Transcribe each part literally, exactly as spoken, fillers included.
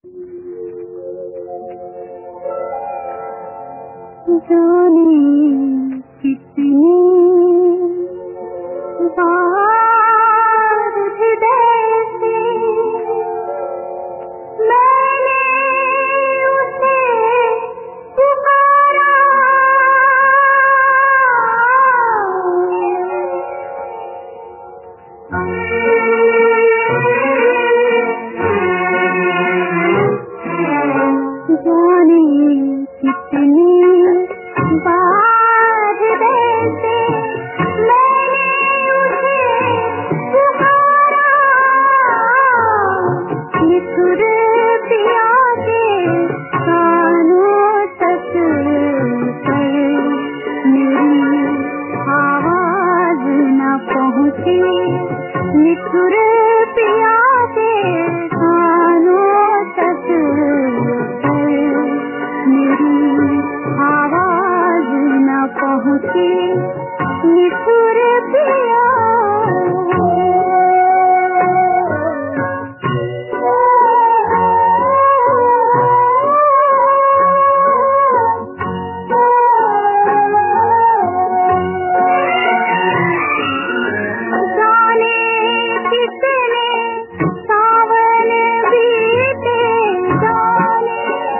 जाने कितनी बार हृदय से मैंने उसे पुकारा, जाने कितनी बार हृदय से मैंने उसे पुकारा, निठुर पिया के कानों तक पर मेरी आवाज न पहुँची, निठुर पिया के कानों तक आवाज न पहुँची, निठुर पिया। जाने कितने सावन बीते, जाने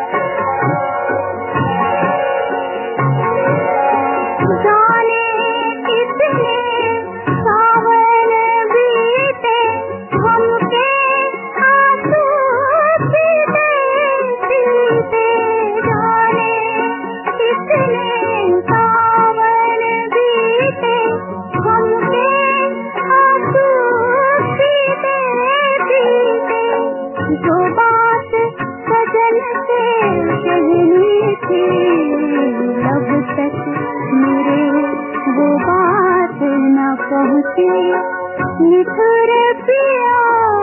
जाने कितने सावन बीते, हमके आंसू पीते पीते, जाने कितने सावन बीते, हमके आंसू पीते पीते, जो बात सजन से कहनी थी लब तक मेरे वो बात न पहुँची, निठुर पिया।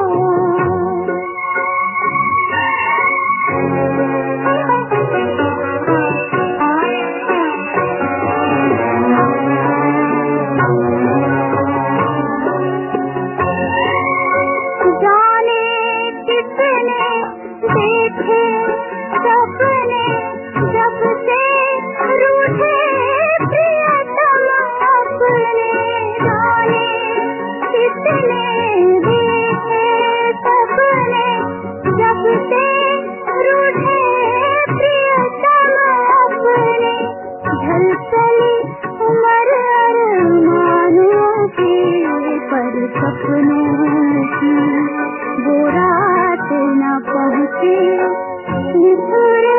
जाने कितने देखे सपने जब से रूठे प्रियतम अपने, जाने कितने देखे सपने जब से रूठे प्रियतम अपने, ढल चली उम्र अरमानों की, पर सपनों की वो रात न पहुँची, निठुर